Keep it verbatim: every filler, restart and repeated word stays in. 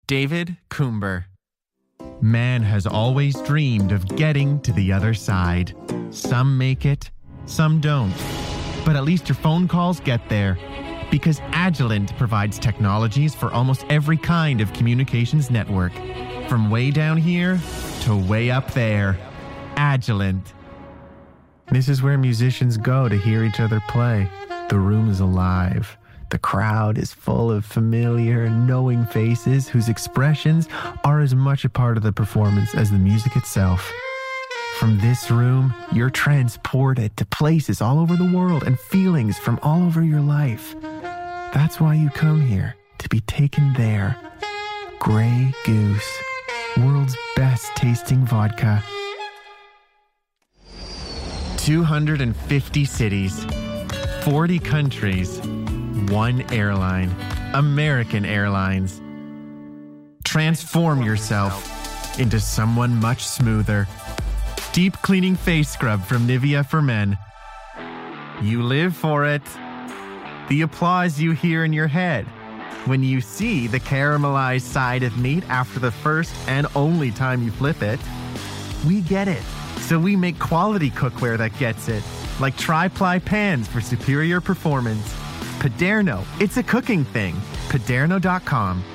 David Coomber. Man has always dreamed of getting to the other side. Some make it, some don't. But at least your phone calls get there. Because Agilent provides technologies for almost every kind of communications network. From way down here to way up there. Agilent. This is where musicians go to hear each other play. The room is alive. The crowd is full of familiar, knowing faces whose expressions are as much a part of the performance as the music itself. From this room, you're transported to places all over the world and feelings from all over your life. That's why you come here, to be taken there. Grey Goose, world's best tasting vodka. two hundred fifty cities, forty countries, one airline, American Airlines. Transform yourself into someone much smoother. Deep cleaning face scrub from Nivea for Men. You live for it. The applause you hear in your head when you see the caramelized side of meat after the first and only time you flip it. We get it. So we make quality cookware that gets it, like tri-ply pans for superior performance. Paderno, it's a cooking thing. Paderno dot com.